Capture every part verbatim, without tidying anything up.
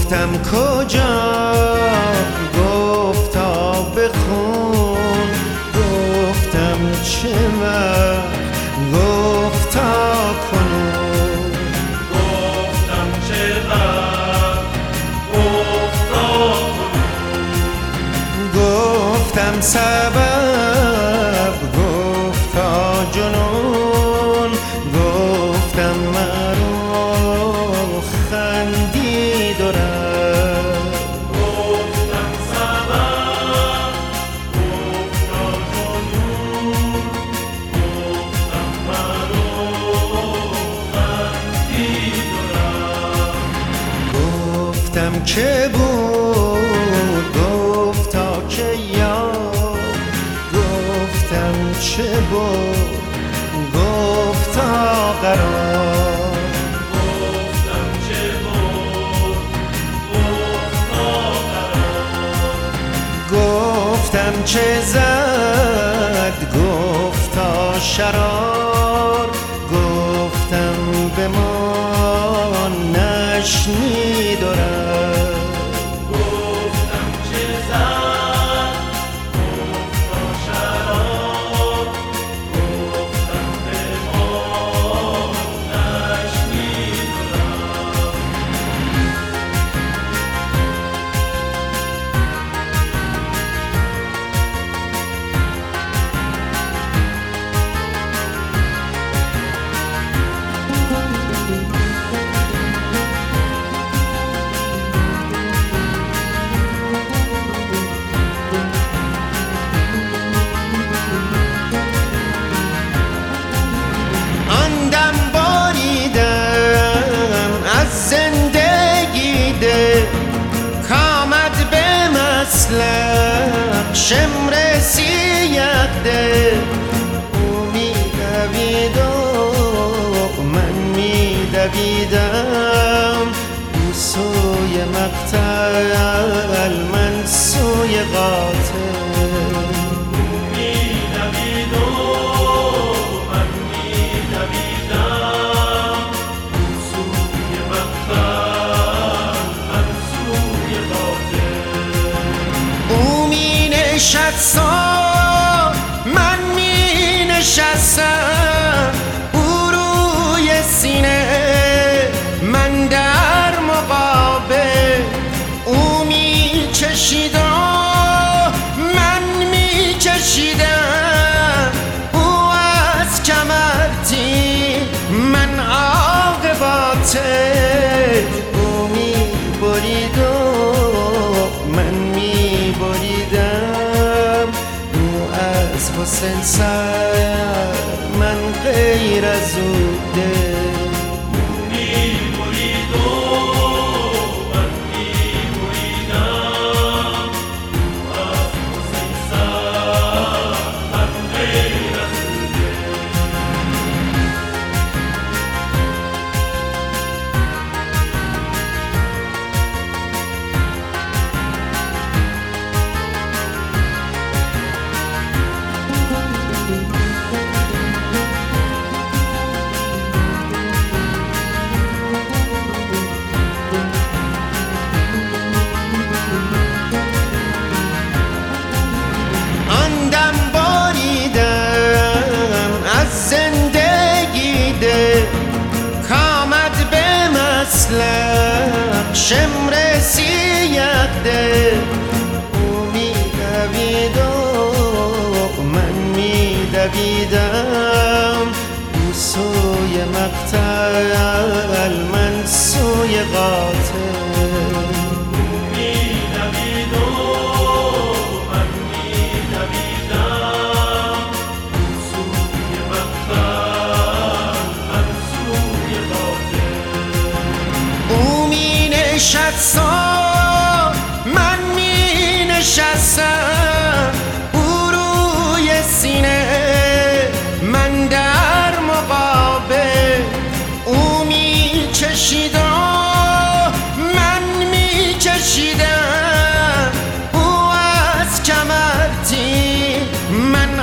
گفتم کجا، گفتا بخون. گفتم چه وقت، گفتا کنون. گفتم چه وقت، گفتا کنون. گفتم سبب، گفتا جنون. گفتم مرا خندید و رفت. گفتم سبب، گفتا جنون. گفتم مرا خندید و رفت. گفتم که بود، گفتا که یاد. گفتم چه بود، گفتا قرار. گفتم چه بود، گفتا قرار. گفتم چه زد، گفتا شرار. گفتم بمان نشنید و رفت. گفتم چه زد، گفتا شرار. گفتم بمان نشنید و رفت. آن دم باریدم از زندگی ده، کامد به مسلک شمر سیه ده. او میدوید و من میدویدم، او سوی مقتل من سوی قاتل. می‌دوید و من می‌دویدم، او سوی مقتل من سوی قاتل. او می نشست و من می نشستم، او روی سینه من در مقابل. او می چشید و من می چشیدم، او از کمر تیر من عاقباته. او می برید و من می بریدم، او از حسن سر من غیر از او ده. می‌برید و من می‌بریدم، از حسن سر من غیر از او ده. آن دم باریدم از زندگی ده، کامد به مسلک شمر سیه ده. او میدوید و من میدویدم، او سوی مقتل من سوی قاتل. می‌دوید و من می‌دویدم، او سوی مقتل من سوی قاتل. او می نشست و من می نشستم، او روی سینه من در مقابل. او می چشید و من می چشیدم، او از کمر تیر من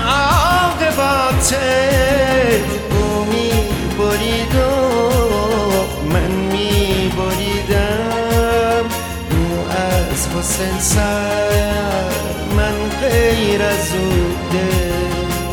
عاقباته. او می برید و من می بریدم، حسین سر من غیر از او دل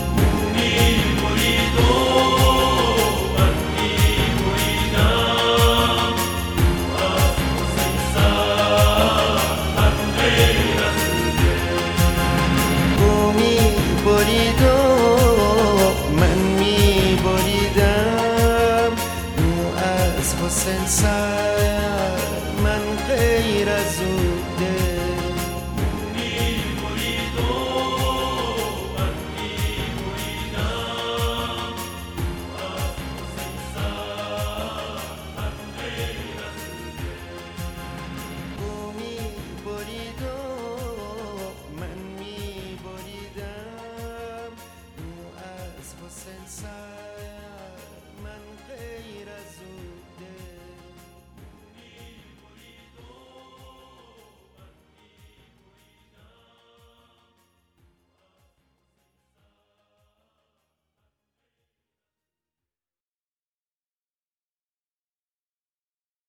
برید و من می بریدم او از حسین سر من غیر از